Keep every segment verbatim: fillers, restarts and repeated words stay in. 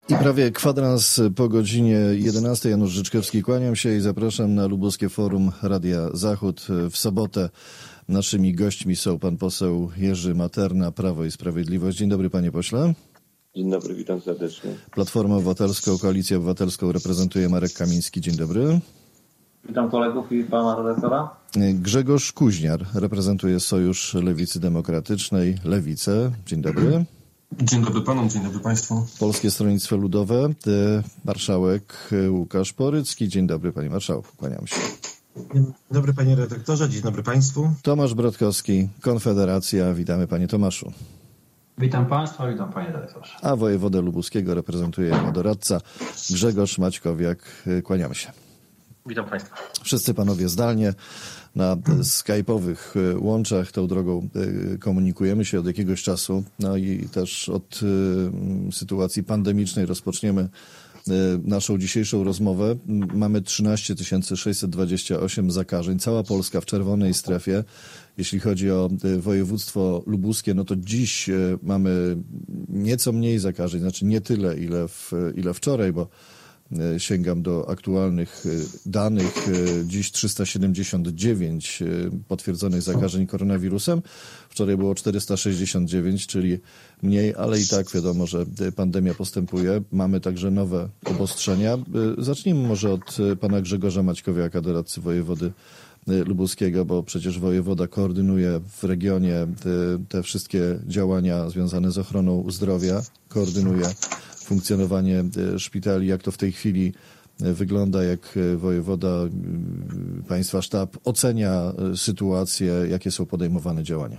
I prawie kwadrans po godzinie jedenastej. Janusz Życzkowski, kłaniam się i zapraszam na Lubuskie Forum Radia Zachód. W sobotę naszymi gośćmi są pan poseł Jerzy Materna, Prawo i Sprawiedliwość. Dzień dobry, panie pośle. Dzień dobry, witam serdecznie. Platformę Obywatelską, Koalicję Obywatelską reprezentuje Marek Kamiński. Dzień dobry. Witam kolegów i pana redaktora. Grzegorz Kuźniar reprezentuje Sojusz Lewicy Demokratycznej, Lewicę. Dzień dobry. Dzień dobry panom, dzień dobry państwu. Polskie Stronnictwo Ludowe, marszałek Łukasz Porycki. Dzień dobry, panie marszałku, kłaniam się. Dzień dobry, panie redaktorze, dzień dobry państwu. Tomasz Brodkowski, Konfederacja. Witamy, panie Tomaszu. Witam państwa, witam panie redaktorze. A wojewodę lubuskiego reprezentuje jego doradca Grzegorz Maćkowiak. Kłaniamy się. Witam państwa. Wszyscy panowie zdalnie na skype'owych łączach tą drogą komunikujemy się od jakiegoś czasu. No i też od sytuacji pandemicznej rozpoczniemy naszą dzisiejszą rozmowę. Mamy trzynaście tysięcy sześćset dwadzieścia osiem zakażeń. Cała Polska w czerwonej strefie. Jeśli chodzi o województwo lubuskie, no to dziś mamy nieco mniej zakażeń, znaczy nie tyle, ile, w, ile wczoraj, bo sięgam do aktualnych danych. Dziś trzysta siedemdziesiąt dziewięć potwierdzonych zakażeń koronawirusem. Wczoraj było czterysta sześćdziesiąt dziewięć, czyli mniej, ale i tak wiadomo, że pandemia postępuje. Mamy także nowe obostrzenia. Zacznijmy może od pana Grzegorza Maćkowiaka, doradcy wojewody lubuskiego, bo przecież wojewoda koordynuje w regionie te, te wszystkie działania związane z ochroną zdrowia, koordynuje funkcjonowanie szpitali. Jak to w tej chwili wygląda, jak wojewoda, państwa sztab ocenia sytuację, jakie są podejmowane działania?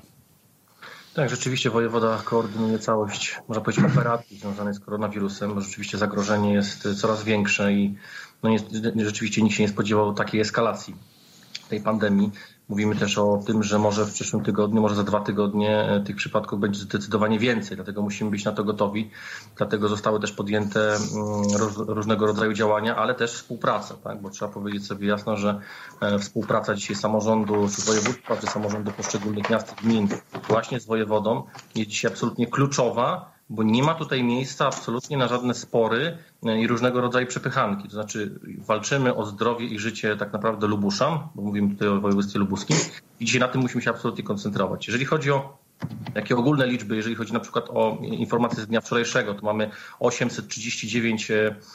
Tak, rzeczywiście wojewoda koordynuje całość, można powiedzieć, operacji związanej z koronawirusem, bo rzeczywiście zagrożenie jest coraz większe i no nie, rzeczywiście nikt się nie spodziewał takiej eskalacji tej pandemii. Mówimy też o tym, że może w przyszłym tygodniu, może za dwa tygodnie tych przypadków będzie zdecydowanie więcej, dlatego musimy być na to gotowi. Dlatego zostały też podjęte roz, różnego rodzaju działania, ale też współpraca, tak? Bo trzeba powiedzieć sobie jasno, że współpraca dzisiaj samorządu czy województwa, czy samorządu poszczególnych miast i gmin właśnie z wojewodą jest dzisiaj absolutnie kluczowa, bo nie ma tutaj miejsca absolutnie na żadne spory i różnego rodzaju przepychanki. To znaczy walczymy o zdrowie i życie tak naprawdę Lubuszan, bo mówimy tutaj o województwie lubuskim i dzisiaj na tym musimy się absolutnie koncentrować. Jeżeli chodzi o takie ogólne liczby, jeżeli chodzi na przykład o informacje z dnia wczorajszego, to mamy osiemset trzydzieści dziewięć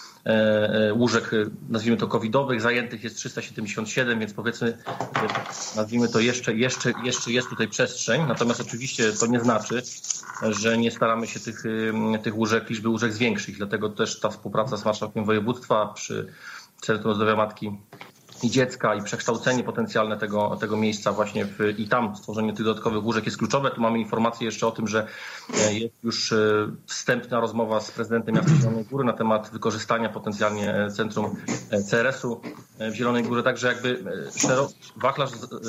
łóżek, nazwijmy to covidowych, zajętych jest trzysta siedemdziesiąt siedem, więc powiedzmy, nazwijmy to jeszcze, jeszcze, jeszcze jest tutaj przestrzeń. Natomiast oczywiście to nie znaczy, że nie staramy się tych, tych łóżek, liczby łóżek zwiększyć. Dlatego też ta współpraca z marszałkiem województwa przy Centrum Zdrowia Matki i Dziecka i przekształcenie potencjalne tego, tego miejsca właśnie w, i tam stworzenie tych dodatkowych łóżek jest kluczowe. Tu mamy informację jeszcze o tym, że jest już wstępna rozmowa z prezydentem miasta Zielonej Góry na temat wykorzystania potencjalnie centrum C R S-u w Zielonej Górze. Także jakby szerok, wachlarz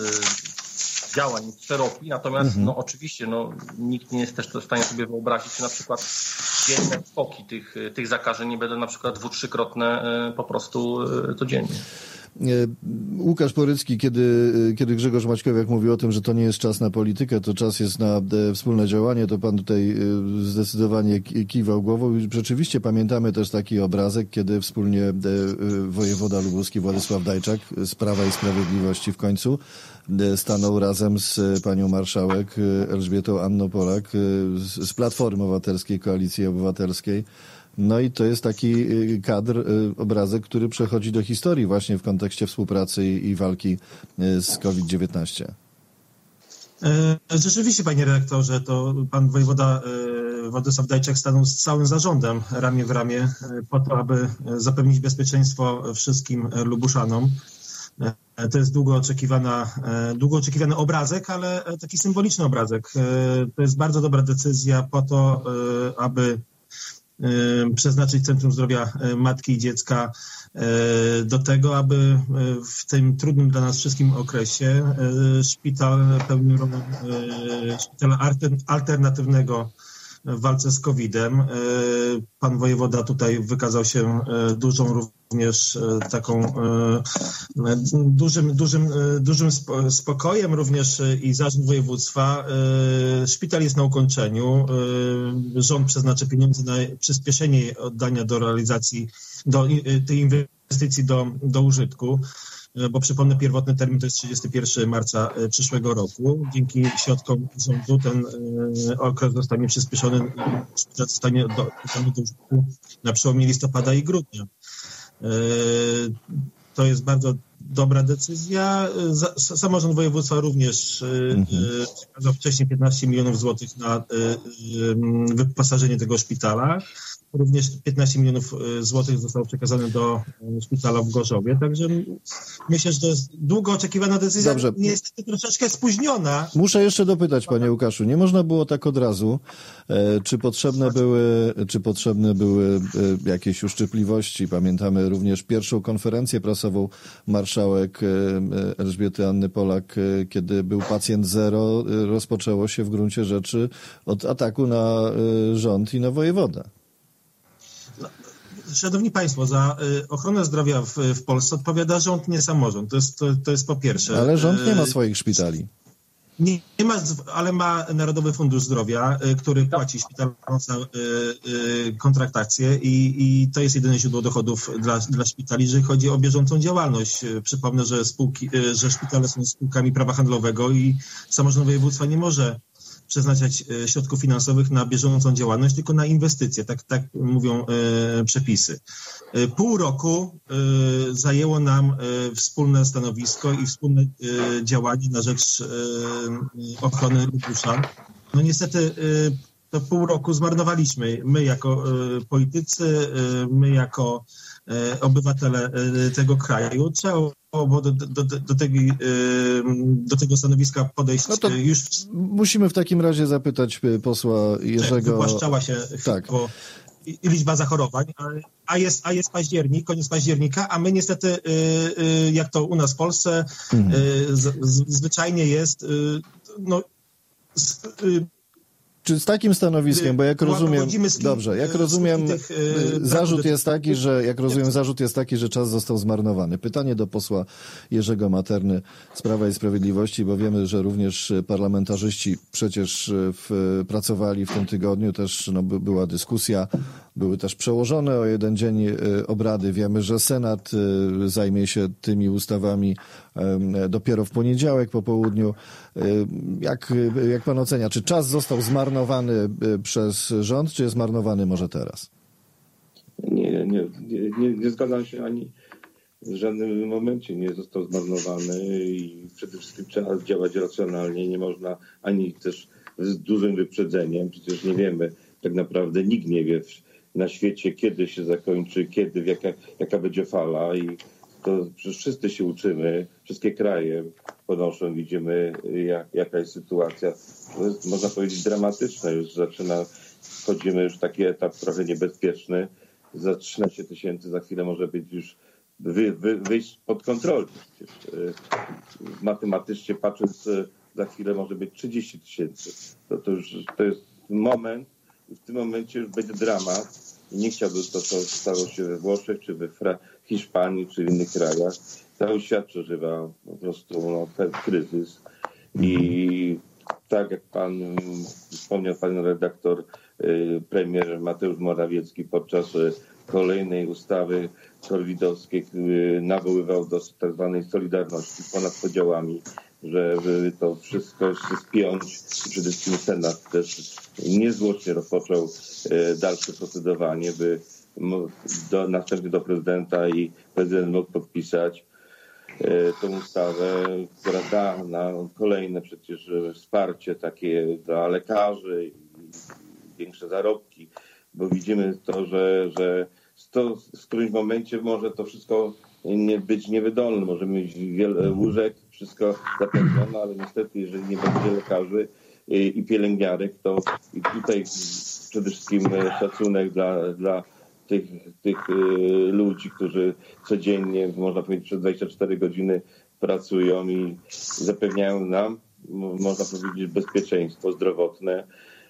działań jest szeroki, natomiast mhm. no oczywiście no, nikt nie jest też w stanie sobie wyobrazić, czy na przykład dzienne skoki tych, tych zakażeń nie będą na przykład dwu-, trzykrotne po prostu codziennie. Łukasz Porycki, kiedy, kiedy Grzegorz Maćkowiak mówi o tym, że to nie jest czas na politykę, to czas jest na wspólne działanie, to pan tutaj zdecydowanie kiwał głową. I rzeczywiście pamiętamy też taki obrazek, kiedy wspólnie wojewoda lubuski Władysław Dajczak z Prawa i Sprawiedliwości w końcu stanął razem z panią marszałek Elżbietą Anną Polak z Platformy Obywatelskiej, Koalicji Obywatelskiej. No i to jest taki kadr, obrazek, który przechodzi do historii właśnie w kontekście współpracy i walki z COVID dziewiętnaście. Rzeczywiście, panie redaktorze, to pan wojewoda Władysław Dajczak stanął z całym zarządem ramię w ramię po to, aby zapewnić bezpieczeństwo wszystkim Lubuszanom. To jest długo oczekiwana, długo oczekiwany obrazek, ale taki symboliczny obrazek. To jest bardzo dobra decyzja po to, aby przeznaczyć Centrum Zdrowia Matki i Dziecka do tego, aby w tym trudnym dla nas wszystkim okresie szpital pełnił rolę szpitala alternatywnego w walce z kowidem. Pan wojewoda tutaj wykazał się dużą również taką dużym, dużym, dużym spokojem również i zarząd województwa. Szpital jest na ukończeniu. Rząd przeznaczy pieniądze na przyspieszenie oddania do realizacji, do tej inwestycji do, do użytku, bo przypomnę, pierwotny termin to jest trzydziestego pierwszego marca przyszłego roku. Dzięki środkom rządu ten okres zostanie przyspieszony, zostanie do, do użytku na przełomie listopada i grudnia. To jest bardzo dobra decyzja. Samorząd województwa również mhm. przekazał wcześniej piętnaście milionów złotych na wyposażenie tego szpitala. Również piętnaście milionów złotych zostało przekazane do szpitala w Gorzowie. Także myślę, że to jest długo oczekiwana decyzja. Dobrze. Niestety troszeczkę spóźniona. Muszę jeszcze dopytać, panie Łukaszu, nie można było tak od razu, czy potrzebne były, czy potrzebne były jakieś uszczypliwości? Pamiętamy również pierwszą konferencję prasową marszałek Elżbiety Anny Polak, kiedy był pacjent zero, rozpoczęło się w gruncie rzeczy od ataku na rząd i na wojewodę. Szanowni Państwo, za ochronę zdrowia w, w Polsce odpowiada rząd, nie samorząd. To jest, to, to jest po pierwsze. Ale rząd nie ma swoich szpitali. Nie, nie ma, ale ma Narodowy Fundusz Zdrowia, który płaci szpitalom za kontraktację i, i to jest jedyne źródło dochodów dla, dla szpitali, jeżeli chodzi o bieżącą działalność. Przypomnę, że, spółki, że szpitale są spółkami prawa handlowego i samorząd województwa nie może przeznaczać środków finansowych na bieżącą działalność, tylko na inwestycje, tak, tak mówią e, przepisy. E, pół roku e, zajęło nam e, wspólne stanowisko i wspólne e, działanie na rzecz e, ochrony Lubuszan. No niestety e, to pół roku zmarnowaliśmy. My jako e, politycy, e, my jako e, obywatele e, tego kraju. Trzeba było do, do, do, do, tego, do tego stanowiska podejść no to już. Musimy w takim razie zapytać posła Jerzego. Wypłaszczała się tak. liczba zachorowań, a jest, a jest październik, koniec października, a my niestety, jak to u nas w Polsce, mhm. z, z, zwyczajnie jest, no, z, Czy z takim stanowiskiem, bo jak rozumiem, dobrze, jak rozumiem, zarzut jest taki, że, jak rozumiem, zarzut jest taki, że czas został zmarnowany. Pytanie do posła Jerzego Materny z Prawa i Sprawiedliwości, bo wiemy, że również parlamentarzyści przecież w, pracowali w tym tygodniu, też no, była dyskusja, były też przełożone o jeden dzień obrady. Wiemy, że Senat zajmie się tymi ustawami dopiero w poniedziałek po południu. Jak, jak pan ocenia, czy czas został zmarnowany przez rząd, czy jest zmarnowany może teraz? Nie, nie, nie, nie zgadzam się ani w żadnym momencie nie został zmarnowany i przede wszystkim trzeba działać racjonalnie. Nie można ani też z dużym wyprzedzeniem. Przecież nie wiemy, tak naprawdę nikt nie wie na świecie, kiedy się zakończy, kiedy, jaka, jaka będzie fala i to przecież wszyscy się uczymy, wszystkie kraje ponoszą, widzimy jak, jaka jest sytuacja. To jest, można powiedzieć, dramatyczna. Już zaczyna, wchodzimy już w taki etap trochę niebezpieczny. Za trzynaście tysięcy za chwilę może być już wy, wy, wyjść pod kontrolę. Przecież, matematycznie patrząc, za chwilę może być trzydzieści tysięcy. To, to już to jest moment i w tym momencie już będzie dramat. Nie chciałbym to, co stało się we Włoszech, czy we Fra- Hiszpanii, czy w innych krajach. Cały świat przeżywa po prostu no, kryzys. I tak jak pan wspomniał, pan redaktor, premier Mateusz Morawiecki podczas kolejnej ustawy covidowskiej nawoływał do tak zwanej solidarności ponad podziałami, żeby to wszystko się spiąć. Przede wszystkim Senat też niezwłocznie rozpoczął dalsze procedowanie, by do, następnie do prezydenta i prezydent mógł podpisać tą ustawę, która da na kolejne przecież wsparcie takie dla lekarzy i większe zarobki, bo widzimy to, że, że to w którymś momencie może to wszystko nie być niewydolne. Możemy mieć wiele łóżek, wszystko zapewnione, ale niestety, jeżeli nie będzie lekarzy i pielęgniarek, to i tutaj przede wszystkim szacunek dla, dla tych, tych ludzi, którzy codziennie, można powiedzieć, przez dwadzieścia cztery godziny pracują i zapewniają nam, można powiedzieć, bezpieczeństwo zdrowotne.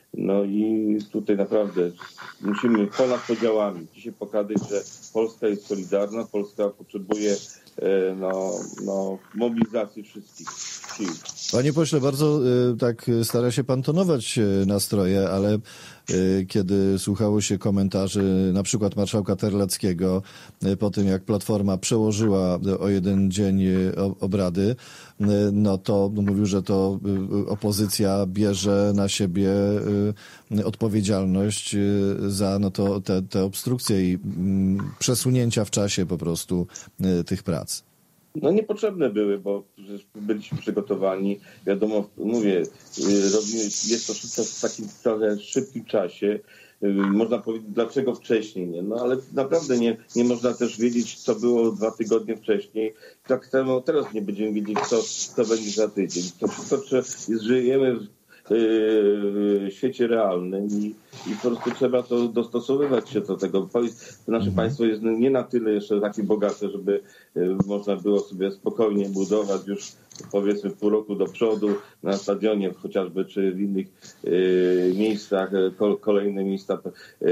No i tutaj naprawdę musimy ponad podziałami dzisiaj pokazać, że Polska jest solidarna, Polska potrzebuje no, no, mobilizacji wszystkich sił. Panie pośle, bardzo tak stara się pan tonować nastroje, ale kiedy słuchało się komentarzy na przykład marszałka Terleckiego po tym, jak Platforma przełożyła o jeden dzień obrady, no to mówił, że to opozycja bierze na siebie odpowiedzialność za no to te, te obstrukcje i przesunięcia w czasie po prostu tych prac. No niepotrzebne były, bo byliśmy przygotowani. Wiadomo, mówię, robimy, jest to wszystko w takim trochę szybkim czasie. Można powiedzieć, dlaczego wcześniej, nie? No ale naprawdę nie, nie można też wiedzieć, co było dwa tygodnie wcześniej. Tak samo teraz nie będziemy wiedzieć, co, co będzie za tydzień. To wszystko, że żyjemy w w świecie realnym i, i po prostu trzeba to dostosowywać się do tego. Nasze mhm. państwo jest nie na tyle jeszcze takie bogate, żeby można było sobie spokojnie budować już powiedzmy pół roku do przodu na stadionie chociażby, czy w innych y, miejscach, ko, kolejne miejsca y,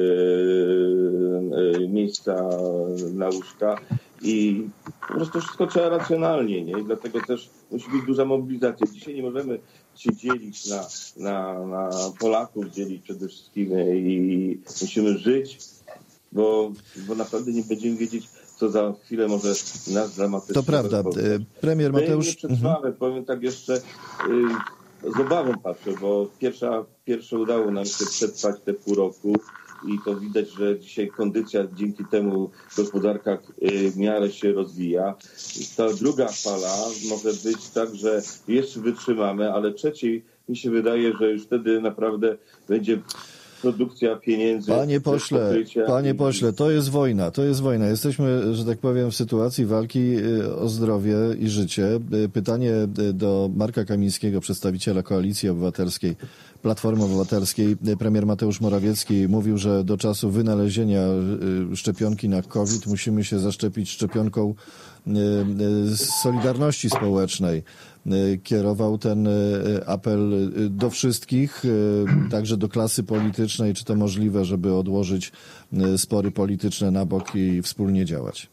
y, miejsca na łóżka i po prostu wszystko trzeba racjonalnie, nie? I dlatego też musi być duża mobilizacja. Dzisiaj nie możemy się dzielić na, na, na Polaków, dzielić przede wszystkim i musimy żyć, bo, bo naprawdę nie będziemy wiedzieć, co za chwilę może nas dramatycznie. To prawda. Spotkać. Premier Mateusz... My nie przetrwamy, mhm. powiem tak jeszcze, y, z obawą patrzę, bo pierwsza, pierwsze udało nam się przetrwać te pół roku i to widać, że dzisiaj kondycja, dzięki temu gospodarka y, w miarę się rozwija. Ta druga fala może być tak, że jeszcze wytrzymamy, ale trzeciej mi się wydaje, że już wtedy naprawdę będzie produkcja pieniędzy. Panie pośle, panie pośle, to jest wojna, to jest wojna. Jesteśmy, że tak powiem, w sytuacji walki o zdrowie i życie. Pytanie do Marka Kamińskiego, przedstawiciela Koalicji Obywatelskiej, Platformy Obywatelskiej. Premier Mateusz Morawiecki mówił, że do czasu wynalezienia szczepionki na COVID musimy się zaszczepić szczepionką Solidarności Społecznej. Kierował ten apel do wszystkich, także do klasy politycznej. Czy to możliwe, żeby odłożyć spory polityczne na bok i wspólnie działać?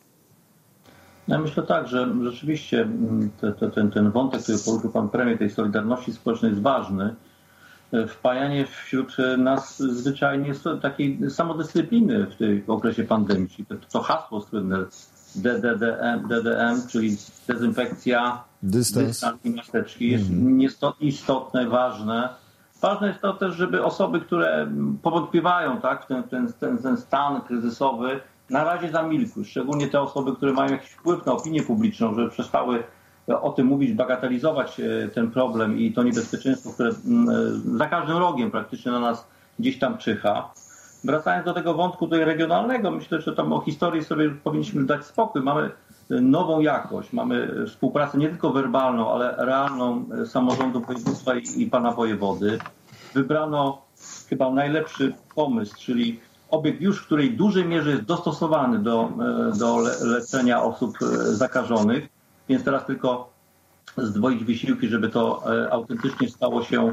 Ja myślę tak, że rzeczywiście te, te, ten, ten wątek, który poruszył pan premier, tej solidarności społecznej jest ważny. Wpajanie wśród nas zwyczajnie jest takiej samodyscypliny w tym okresie pandemii. Czyli to, to hasło słynne D D D M, D D M, czyli dezynfekcja, dystans, dystans i maseczki jest mm. istotne, ważne. Ważne jest to też, żeby osoby, które powątpiewają tak, w ten, ten, ten, ten stan kryzysowy, na razie zamilkły. Szczególnie te osoby, które mają jakiś wpływ na opinię publiczną, żeby przestały o tym mówić, bagatelizować ten problem i to niebezpieczeństwo, które za każdym rogiem praktycznie na nas gdzieś tam czyha. Wracając do tego wątku tutaj regionalnego, myślę, że tam o historii sobie powinniśmy dać spokój. Mamy nową jakość, mamy współpracę nie tylko werbalną, ale realną samorządu województwa i, i pana wojewody. Wybrano chyba najlepszy pomysł, czyli obiekt już w której dużej mierze jest dostosowany do, do le- leczenia osób zakażonych, więc teraz tylko zdwoić wysiłki, żeby to autentycznie stało się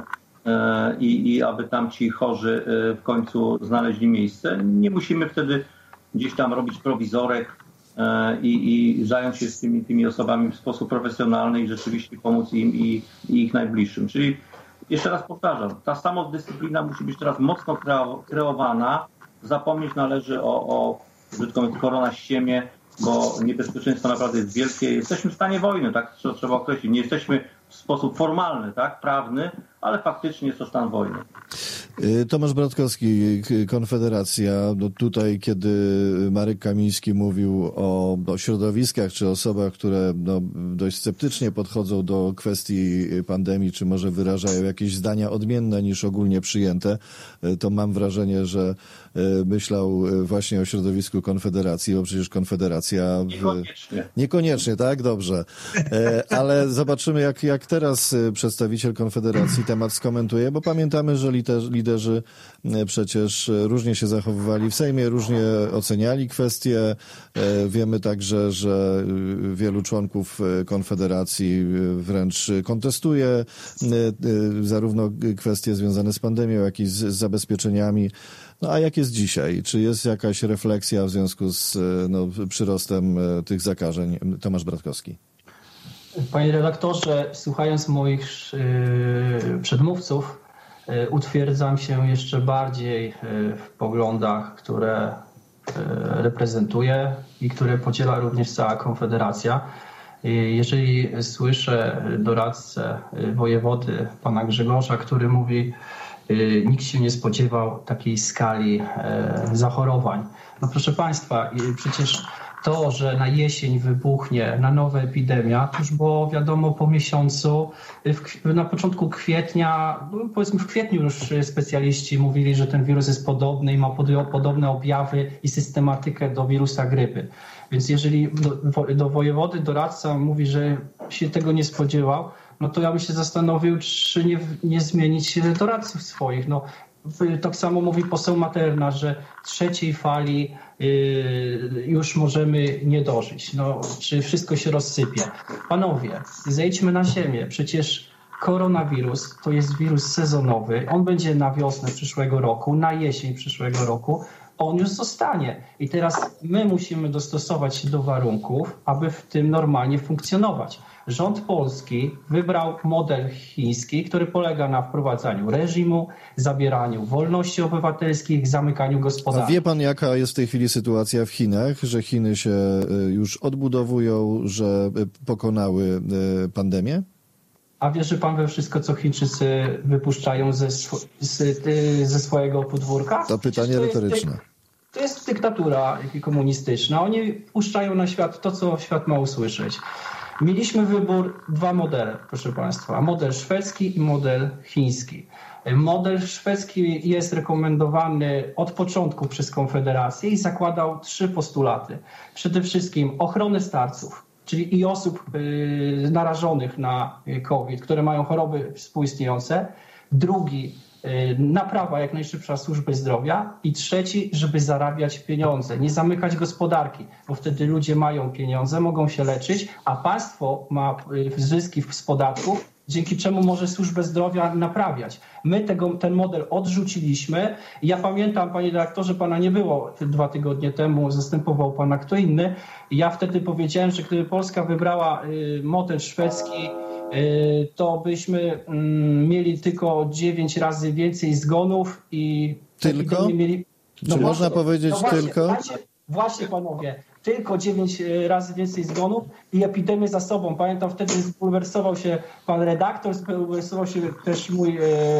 I, i aby tam ci chorzy w końcu znaleźli miejsce. Nie musimy wtedy gdzieś tam robić prowizorek i, i zająć się z tymi, tymi osobami w sposób profesjonalny i rzeczywiście pomóc im i, i ich najbliższym. Czyli jeszcze raz powtarzam, ta samodyscyplina musi być teraz mocno kreowana. Zapomnieć należy o, o brzydko mówiąc, korona ściemie, bo niebezpieczeństwo naprawdę jest wielkie. Jesteśmy w stanie wojny, tak to trzeba określić. Nie jesteśmy w sposób formalny, tak, prawny, ale faktycznie jest to stan wojny. Tomasz Bratkowski, Konfederacja. No tutaj, kiedy Marek Kamiński mówił o, o środowiskach czy osobach, które no, dość sceptycznie podchodzą do kwestii pandemii, czy może wyrażają jakieś zdania odmienne niż ogólnie przyjęte, to mam wrażenie, że myślał właśnie o środowisku Konfederacji, bo przecież Konfederacja... W... Niekoniecznie. Niekoniecznie, tak? Dobrze. Ale zobaczymy, jak, jak teraz przedstawiciel Konfederacji temat skomentuje, bo pamiętamy, że lider, lider liderzy przecież różnie się zachowywali w Sejmie, różnie oceniali kwestie. Wiemy także, że wielu członków Konfederacji wręcz kontestuje zarówno kwestie związane z pandemią, jak i z zabezpieczeniami. No a jak jest dzisiaj? Czy jest jakaś refleksja w związku z no, przyrostem tych zakażeń? Tomasz Bratkowski. Panie redaktorze, słuchając moich yy, przedmówców, yy, utwierdzam się jeszcze bardziej yy, w poglądach, które yy, reprezentuję i które podziela również cała Konfederacja. Yy, jeżeli słyszę doradcę yy, wojewody, pana Grzegorza, który mówi, yy, nikt się nie spodziewał takiej skali yy, zachorowań. No proszę państwa, yy, przecież to, że na jesień wybuchnie na nowa epidemia, to już było wiadomo po miesiącu, w, na początku kwietnia, powiedzmy w kwietniu już specjaliści mówili, że ten wirus jest podobny i ma podobne objawy i systematykę do wirusa grypy. Więc jeżeli do, do wojewody doradca mówi, że się tego nie spodziewał, no to ja bym się zastanowił, czy nie, nie zmienić doradców swoich. No, tak samo mówi poseł Materna, że trzeciej fali już możemy nie dożyć. No, czy wszystko się rozsypie? Panowie, zejdźmy na ziemię. Przecież koronawirus to jest wirus sezonowy. On będzie na wiosnę przyszłego roku, na jesień przyszłego roku. On już zostanie. I teraz my musimy dostosować się do warunków, aby w tym normalnie funkcjonować. Rząd polski wybrał model chiński, który polega na wprowadzaniu reżimu, zabieraniu wolności obywatelskich, zamykaniu gospodarki. A wie pan, jaka jest w tej chwili sytuacja w Chinach, że Chiny się już odbudowują, że pokonały pandemię? A wierzy pan we wszystko, co Chińczycy wypuszczają ze, sw- z, ze swojego podwórka? To pytanie to retoryczne. Jest, to jest dyktatura komunistyczna. Oni puszczają na świat to, co świat ma usłyszeć. Mieliśmy wybór, dwa modele, proszę państwa. Model szwedzki i model chiński. Model szwedzki jest rekomendowany od początku przez Konfederację i zakładał trzy postulaty. Przede wszystkim ochronę starców, czyli i osób y, narażonych na COVID, które mają choroby współistniejące. Drugi, y, naprawa jak najszybsza służby zdrowia. I trzeci, żeby zarabiać pieniądze, nie zamykać gospodarki, bo wtedy ludzie mają pieniądze, mogą się leczyć, a państwo ma y, zyski z podatków, dzięki czemu może służbę zdrowia naprawiać. My tego, ten model odrzuciliśmy. Ja pamiętam, panie dyrektorze, pana nie było dwa tygodnie temu, zastępował pana kto inny. Ja wtedy powiedziałem, że gdyby Polska wybrała model szwedzki, to byśmy mieli tylko dziewięć razy więcej zgonów i... Tylko? Mieli... No Czy właśnie, można powiedzieć no właśnie, tylko? Właśnie, właśnie, panowie. Tylko dziewięć razy więcej zgonów i epidemię za sobą. Pamiętam, wtedy zbulwersował się pan redaktor, zbulwersował się też mój e,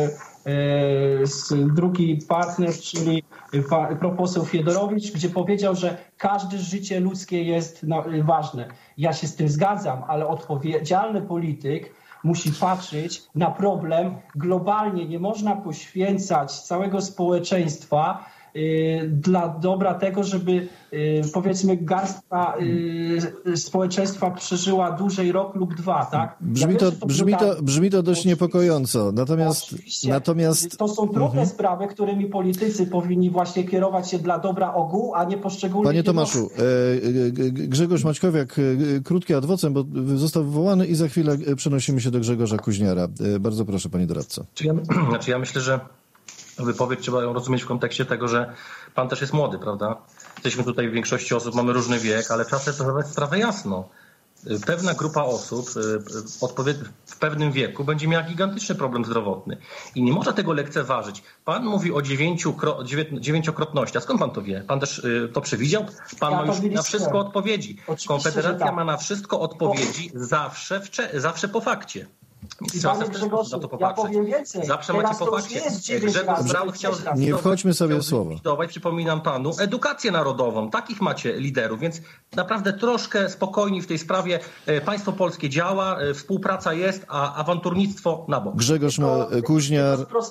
e, drugi partner, czyli pan poseł Fiedorowicz, gdzie powiedział, że każde życie ludzkie jest no, ważne. Ja się z tym zgadzam, ale odpowiedzialny polityk musi patrzeć na problem globalnie. Nie można poświęcać całego społeczeństwa dla dobra tego, żeby powiedzmy garstka społeczeństwa przeżyła dłużej rok lub dwa, tak? Brzmi, ja to, wiem, to, brzmi, to, brzmi to dość niepokojąco. Natomiast, natomiast... To są trudne mhm. sprawy, którymi politycy powinni właśnie kierować się dla dobra ogółu, a nie poszczególnych... Panie Tomaszu, Grzegorz Maćkowiak, krótki ad vocem, bo został wywołany i za chwilę przenosimy się do Grzegorza Kuźniara. Bardzo proszę, panie doradco. Czy ja, znaczy ja myślę, że wypowiedź trzeba ją rozumieć w kontekście tego, że pan też jest młody, prawda? Jesteśmy tutaj, w większości osób mamy różny wiek, ale trzeba sobie zdawać sprawę jasno. Pewna grupa osób w pewnym wieku będzie miała gigantyczny problem zdrowotny i nie można tego lekceważyć. Pan mówi o dziewięciokrotności. A skąd pan to wie? Pan też to przewidział? Pan ja ma już na wszystko odpowiedzi. Oczywiście, Konfederacja tak. ma na wszystko odpowiedzi zawsze, w, zawsze po fakcie. Trzeba też na to popatrzeć. Ja powiem więcej. Zawsze macie po fakcie. Grzegorz Braun chciał nie wchodźmy sobie w słowo. Przypominam panu, edukację narodową. Takich macie liderów, więc naprawdę troszkę spokojniej w tej sprawie. Państwo polskie działa, współpraca jest, a awanturnictwo na bok. Grzegorz ma, Kuźniar...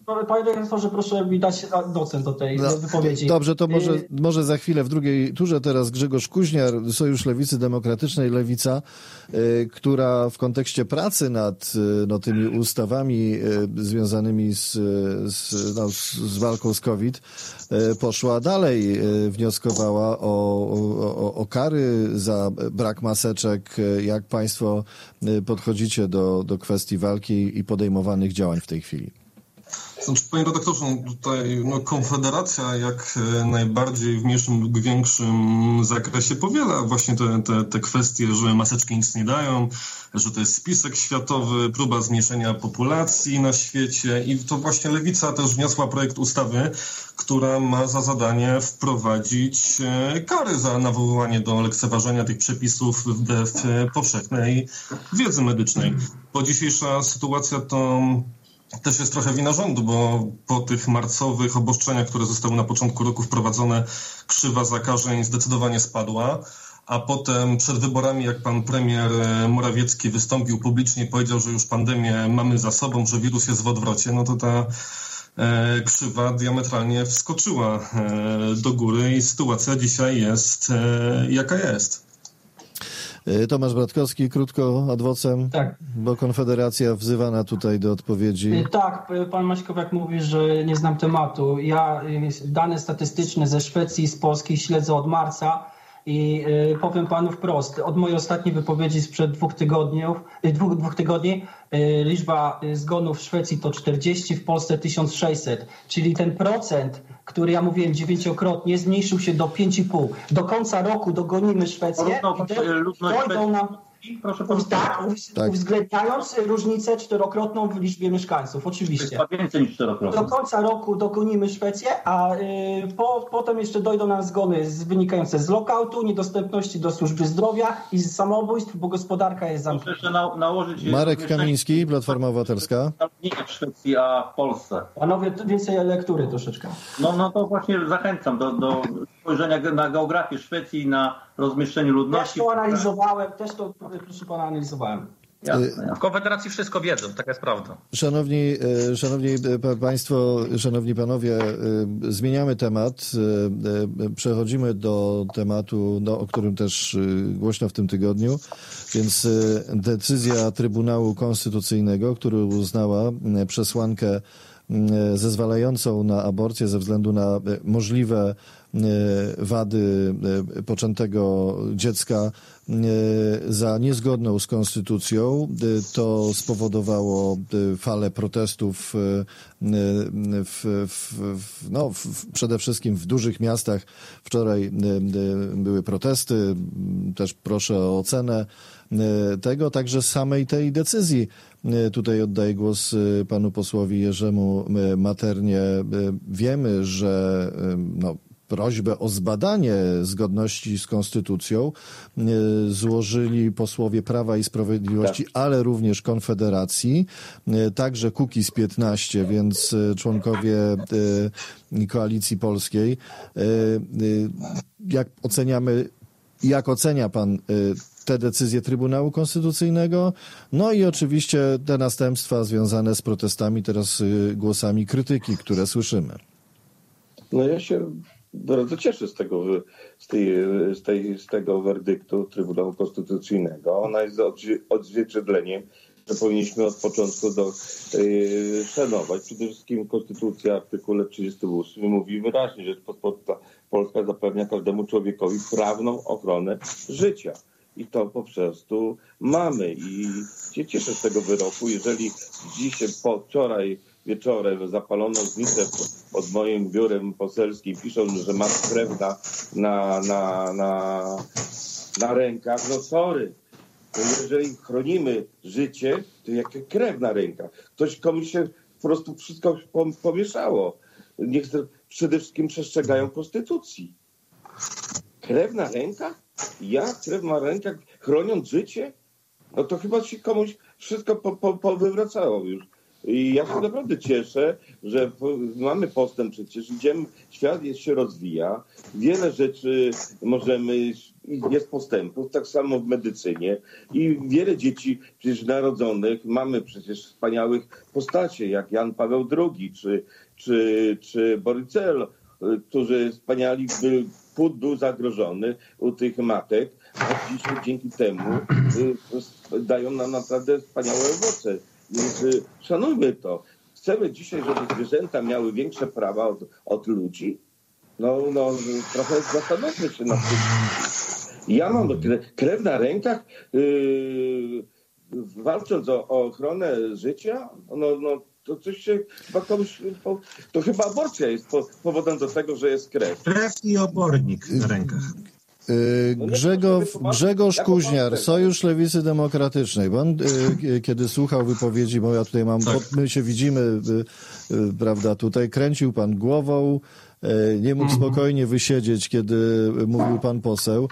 Panie redaktorze, proszę mi dać docent do tej no, wypowiedzi. Dobrze, to może, może za chwilę w drugiej turze teraz Grzegorz Kuźniar, Sojusz Lewicy Demokratycznej, Lewica, y, która w kontekście pracy nad no, tymi ustawami y, związanymi z, z, no, z walką z COVID y, poszła dalej, y, wnioskowała o, o, o kary za brak maseczek. Jak państwo podchodzicie do, do kwestii walki i podejmowanych działań w tej chwili? Znaczy, panie redaktorze, tutaj no, Konfederacja jak najbardziej w mniejszym lub większym zakresie powiela właśnie te, te, te kwestie, że maseczki nic nie dają, że to jest spisek światowy, próba zmniejszenia populacji na świecie i to właśnie Lewica też wniosła projekt ustawy, która ma za zadanie wprowadzić kary za nawoływanie do lekceważenia tych przepisów wbrew powszechnej wiedzy medycznej. Bo dzisiejsza sytuacja to też jest trochę wina rządu, bo po tych marcowych obostrzeniach, które zostały na początku roku wprowadzone, krzywa zakażeń zdecydowanie spadła, a potem przed wyborami, jak pan premier Morawiecki wystąpił publicznie i powiedział, że już pandemię mamy za sobą, że wirus jest w odwrocie, no to ta e, krzywa diametralnie wskoczyła e, do góry i sytuacja dzisiaj jest e, jaka jest. Tomasz Bratkowski, krótko ad vocem, tak. Bo Konfederacja wzywana tutaj do odpowiedzi. Tak, pan Maćkowiak mówi, że nie znam tematu. Ja dane statystyczne ze Szwecji i z Polski śledzę od marca i powiem panu wprost, od mojej ostatniej wypowiedzi sprzed dwóch tygodni, dwóch, dwóch tygodni liczba zgonów w Szwecji to czterdzieści, w Polsce tysiąc sześćset, czyli ten procent, który ja mówiłem dziewięciokrotnie, zmniejszył się do pięć i pół. Do końca roku dogonimy Szwecję i dojdą nam, proszę tak, tak, uwzględniając różnicę czterokrotną w liczbie mieszkańców, oczywiście. To jest więcej niż czterokrotnie. Do końca roku dogonimy Szwecję, a y, po, potem jeszcze dojdą nam zgony z, wynikające z lockoutu, niedostępności do służby zdrowia i z samobójstw, bo gospodarka jest zamknięta. Na, nałożyć Marek Kamiński, Platforma Obywatelska. Nie w Szwecji, a w Polsce. Panowie, więcej lektury troszeczkę. No, no to właśnie zachęcam do, do spojrzenia na geografię Szwecji i na rozmieszczenie ludności. Też to analizowałem, też to, proszę pana, analizowałem. W Konfederacji wszystko wiedzą, taka jest prawda. Szanowni, szanowni Państwo, szanowni Panowie, zmieniamy temat. Przechodzimy do tematu, no, o którym też głośno w tym tygodniu, więc decyzja Trybunału Konstytucyjnego, która uznała przesłankę zezwalającą na aborcję ze względu na możliwe wady poczętego dziecka za niezgodną z konstytucją. To spowodowało falę protestów w, w, w, no, w, przede wszystkim w dużych miastach. Wczoraj były protesty. Też proszę o ocenę tego, także samej tej decyzji. Tutaj oddaję głos panu posłowi Jerzemu Maternie. Wiemy, że no, prośbę o zbadanie zgodności z konstytucją złożyli posłowie Prawa i Sprawiedliwości, tak, ale również Konfederacji, także Kukiz piętnaście, więc członkowie Koalicji Polskiej. Jak oceniamy, jak ocenia pan te decyzje Trybunału Konstytucyjnego, no i oczywiście te następstwa związane z protestami, teraz głosami krytyki, które słyszymy? No ja się bardzo cieszę z tego, z, tej, z, tej, z tego werdyktu Trybunału Konstytucyjnego. Ona jest odzwierciedleniem, że powinniśmy od początku do, yy, szanować. Przede wszystkim Konstytucja w artykule trzydziestym ósmym mówi wyraźnie, że Rzeczpospolita Polska zapewnia każdemu człowiekowi prawną ochronę życia. I to po prostu mamy. I się cieszę z tego wyroku. Jeżeli dzisiaj, po wczoraj wieczorem zapalono znicę pod moim biurem poselskim, piszą, że mam krew na, na, na, na, na rękach, no sorry. To jeżeli chronimy życie, to jakie krew na rękach? Ktoś, komuś się po prostu wszystko pomieszało. Niech przede wszystkim przestrzegają konstytucji. Krew na rękach? Ja krew na rękach, chroniąc życie? No to chyba się komuś wszystko po, po, powywracało już I ja się naprawdę cieszę, że mamy postęp przecież, idziemy, świat jest, się rozwija, wiele rzeczy możemy, jest postępów, tak samo w medycynie i wiele dzieci przecież narodzonych, mamy przecież wspaniałych postaci, jak Jan Paweł drugi czy, czy, czy Borycel, którzy wspaniali, płód był zagrożony u tych matek, a dzisiaj dzięki temu dają nam naprawdę wspaniałe owoce. Więc szanujmy to. Chcemy dzisiaj, żeby zwierzęta miały większe prawa od, od ludzi. No, no, trochę zastanówmy się nad tym. Ja mam krew na rękach, yy, walcząc o, o ochronę życia, no, no to coś się chyba komuś, to chyba aborcja jest powodem do tego, że jest krew. Krew i obornik na rękach. Grzegorz, Grzegorz Kuźniar, Sojusz Lewicy Demokratycznej. Pan, kiedy słuchał wypowiedzi, bo ja tutaj mam, tak. my się widzimy, prawda, tutaj kręcił pan głową, nie mógł spokojnie wysiedzieć, kiedy mówił pan poseł.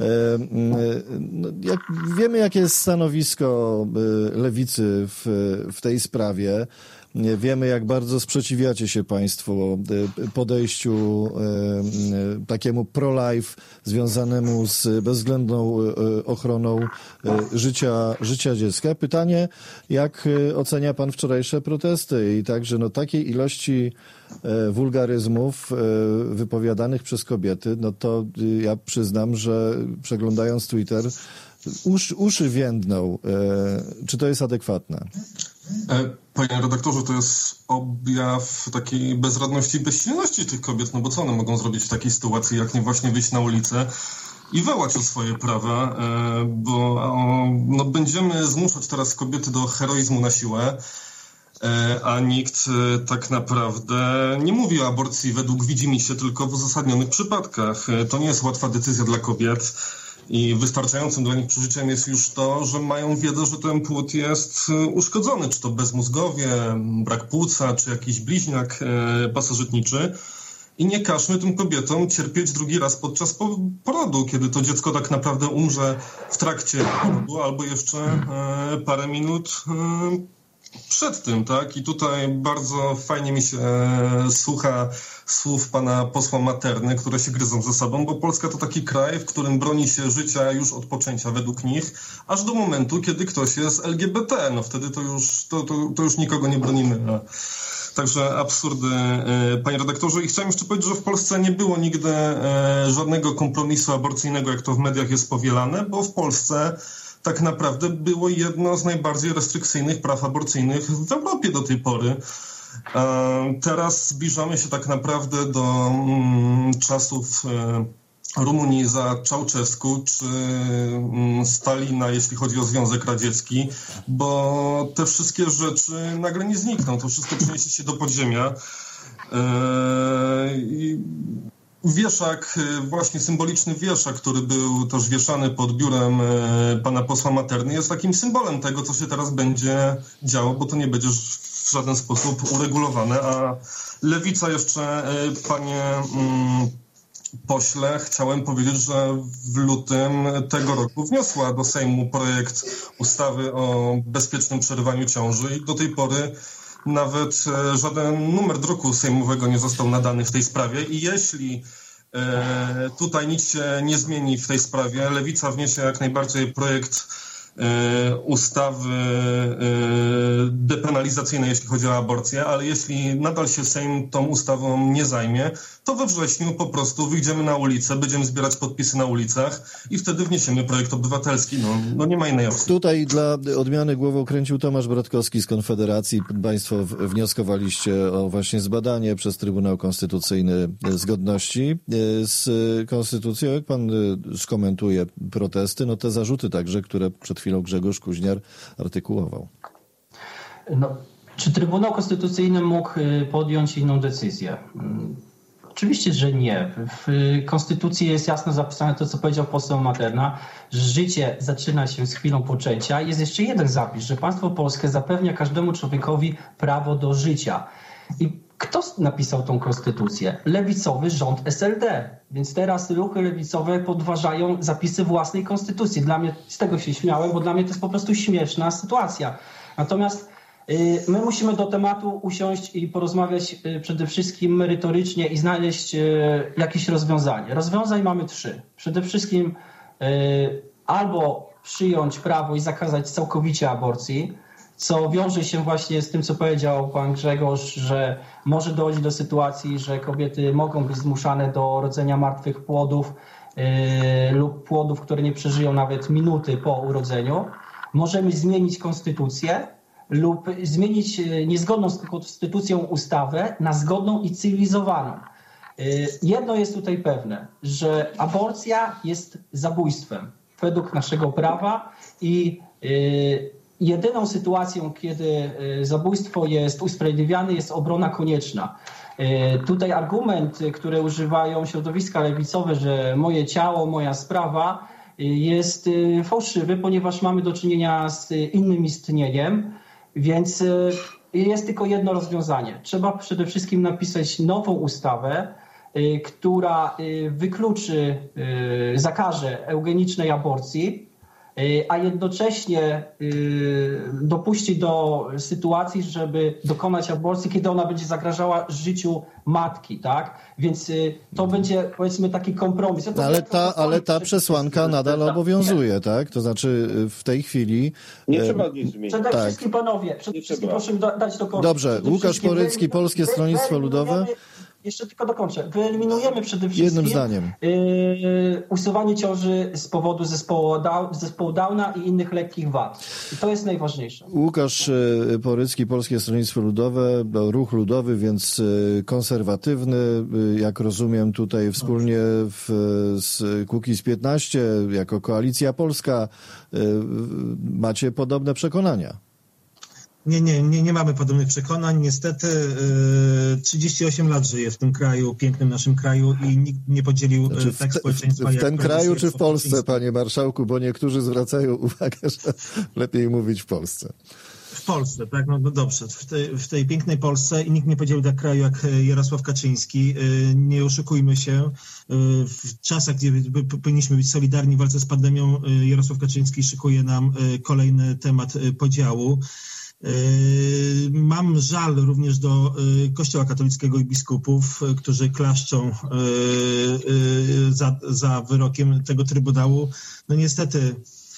Jak, wiemy, jakie jest stanowisko Lewicy w, w tej sprawie. Wiemy, jak bardzo sprzeciwiacie się państwo podejściu takiemu pro-life związanemu z bezwzględną ochroną życia, życia dziecka. Pytanie, jak ocenia pan wczorajsze protesty i także no, takiej ilości wulgaryzmów wypowiadanych przez kobiety, no to ja przyznam, że przeglądając Twitter uszy, uszy więdną. Czy to jest adekwatne? Panie redaktorze, to jest objaw takiej bezradności i bezsilności tych kobiet, no bo co one mogą zrobić w takiej sytuacji, jak nie właśnie wyjść na ulicę i wołać o swoje prawa, bo no, będziemy zmuszać teraz kobiety do heroizmu na siłę, a nikt tak naprawdę nie mówi o aborcji według widzimisię, tylko w uzasadnionych przypadkach. To nie jest łatwa decyzja dla kobiet. I wystarczającym dla nich przeżyciem jest już to, że mają wiedzę, że ten płód jest uszkodzony, czy to bezmózgowie, brak płuca, czy jakiś bliźniak e, pasożytniczy. I nie każmy tym kobietom cierpieć drugi raz podczas porodu, kiedy to dziecko tak naprawdę umrze w trakcie porodu albo jeszcze e, parę minut e, przed tym, tak? I tutaj bardzo fajnie mi się e, słucha słów pana posła Materny, które się gryzą ze sobą, bo Polska to taki kraj, w którym broni się życia już od poczęcia według nich, aż do momentu, kiedy ktoś jest L G B T. No wtedy to już, to, to, to już nikogo nie bronimy. No. Także absurdy, e, panie redaktorze. I chciałem jeszcze powiedzieć, że w Polsce nie było nigdy e, żadnego kompromisu aborcyjnego, jak to w mediach jest powielane, bo w Polsce tak naprawdę było jedno z najbardziej restrykcyjnych praw aborcyjnych w Europie do tej pory. Teraz zbliżamy się tak naprawdę do czasów Rumunii za Czałczesku czy Stalina, jeśli chodzi o Związek Radziecki, bo te wszystkie rzeczy nagle nie znikną. To wszystko przeniesie się do podziemia. I wieszak, właśnie symboliczny wieszak, który był też wieszany pod biurem pana posła Materny, jest takim symbolem tego, co się teraz będzie działo, bo to nie będzie w żaden sposób uregulowane. A Lewica jeszcze, panie pośle, chciałem powiedzieć, że w lutym tego roku wniosła do Sejmu projekt ustawy o bezpiecznym przerywaniu ciąży i do tej pory nawet żaden numer druku sejmowego nie został nadany w tej sprawie i jeśli e, tutaj nic się nie zmieni w tej sprawie, Lewica wniesie jak najbardziej projekt e, ustawy e, depenalizacyjnej, jeśli chodzi o aborcję, ale jeśli nadal się Sejm tą ustawą nie zajmie, to we wrześniu po prostu wyjdziemy na ulicę, będziemy zbierać podpisy na ulicach i wtedy wniesiemy projekt obywatelski. No, no nie ma innej opcji. Tutaj dla odmiany głową kręcił Tomasz Bratkowski z Konfederacji. Państwo wnioskowaliście o właśnie zbadanie przez Trybunał Konstytucyjny zgodności z Konstytucją. Jak pan skomentuje protesty, no te zarzuty także, które przed chwilą Grzegorz Kuźniar artykułował? No, czy Trybunał Konstytucyjny mógł podjąć inną decyzję? Oczywiście, że nie. W Konstytucji jest jasno zapisane to, co powiedział poseł Materna, że życie zaczyna się z chwilą poczęcia. Jest jeszcze jeden zapis, że państwo polskie zapewnia każdemu człowiekowi prawo do życia. I kto napisał tą konstytucję? Lewicowy rząd S L D. Więc teraz ruchy lewicowe podważają zapisy własnej konstytucji. Dla mnie, z tego się śmiałem, bo dla mnie to jest po prostu śmieszna sytuacja. Natomiast My musimy do tematu usiąść i porozmawiać przede wszystkim merytorycznie i znaleźć jakieś rozwiązanie. Rozwiązań mamy trzy. Przede wszystkim albo przyjąć prawo i zakazać całkowicie aborcji, co wiąże się właśnie z tym, co powiedział pan Grzegorz, że może dojść do sytuacji, że kobiety mogą być zmuszane do rodzenia martwych płodów yy, lub płodów, które nie przeżyją nawet minuty po urodzeniu. Możemy zmienić konstytucję lub zmienić niezgodną z konstytucją ustawę na zgodną i cywilizowaną. Yy, jedno jest tutaj pewne, że aborcja jest zabójstwem według naszego prawa i yy, jedyną sytuacją, kiedy zabójstwo jest usprawiedliwiane, jest obrona konieczna. Tutaj argument, który używają środowiska lewicowe, że moje ciało, moja sprawa, jest fałszywy, ponieważ mamy do czynienia z innym istnieniem, więc jest tylko jedno rozwiązanie. Trzeba przede wszystkim napisać nową ustawę, która wykluczy, zakaże eugenicznej aborcji, a jednocześnie dopuści do sytuacji, żeby dokonać aborcji, kiedy ona będzie zagrażała życiu matki, tak? Więc to będzie, powiedzmy, taki kompromis. No ale ta, ale ta przesłanka nadal obowiązuje, tak? To znaczy w tej chwili... Nie trzeba nic zmienić. Przede tak. wszystkim, panowie, przede wszystkim proszę dać do końca. Dobrze, Łukasz Porycki, Polskie Stronnictwo Ludowe. Jeszcze tylko dokończę. Wyeliminujemy przede wszystkim jednym zdaniem yy, usuwanie ciąży z powodu zespołu, Down, zespołu Downa i innych lekkich wad. I to jest najważniejsze. Łukasz Porycki, Polskie Stronnictwo Ludowe, ruch ludowy, więc konserwatywny, jak rozumiem tutaj wspólnie w, z Kukiz piętnaście, jako Koalicja Polska, macie podobne przekonania. Nie, nie, nie, nie mamy podobnych przekonań. Niestety yy, trzydzieści osiem lat żyję w tym kraju, pięknym naszym kraju i nikt nie podzielił znaczy, tak w te, społeczeństwa. W, w jak tym kraju czy w Polsce, Kaczyński. panie marszałku, bo niektórzy zwracają uwagę, że lepiej mówić w Polsce. W Polsce, tak, no, no dobrze. W tej, w tej pięknej Polsce i nikt nie podzielił tak kraju jak Jarosław Kaczyński. Yy, nie oszukujmy się. Yy, w czasach, gdzie by, powinniśmy być solidarni w walce z pandemią, yy, Jarosław Kaczyński szykuje nam yy, kolejny temat yy, podziału. Mam żal również do Kościoła katolickiego i biskupów, którzy klaszczą za, za wyrokiem tego Trybunału. No niestety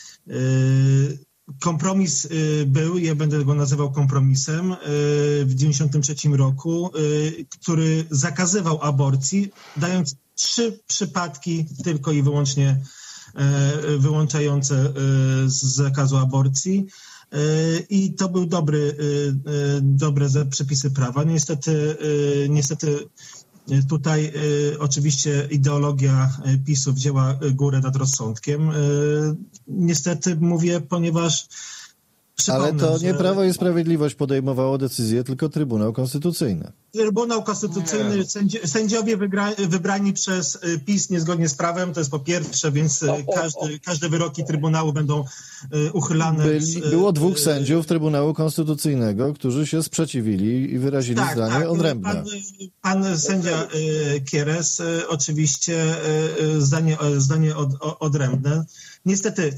kompromis był, ja będę go nazywał kompromisem, w dziewięćdziesiątym trzecim roku, który zakazywał aborcji, dając trzy przypadki tylko i wyłącznie wyłączające z zakazu aborcji. I to był dobry, dobre przepisy prawa. Niestety, niestety tutaj oczywiście ideologia PiSu wzięła górę nad rozsądkiem. Niestety mówię, ponieważ ale to nie że... Prawo i Sprawiedliwość podejmowało decyzję, tylko Trybunał Konstytucyjny. Trybunał Konstytucyjny, sędzi, sędziowie wygra, wybrani przez PiS niezgodnie z prawem, to jest po pierwsze, więc każdy, każde wyroki Trybunału będą uchylane. Byli, było dwóch sędziów Trybunału Konstytucyjnego, którzy się sprzeciwili i wyrazili tak, zdanie tak, odrębne. Pan, pan sędzia Kieres oczywiście zdanie, zdanie od, odrębne. Niestety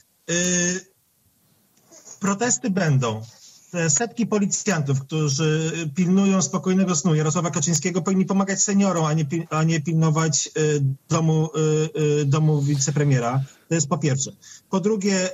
protesty będą. Te setki policjantów, którzy pilnują spokojnego snu Jarosława Kaczyńskiego, powinni pomagać seniorom, a nie, a nie pilnować domu, domu wicepremiera. To jest po pierwsze. Po drugie,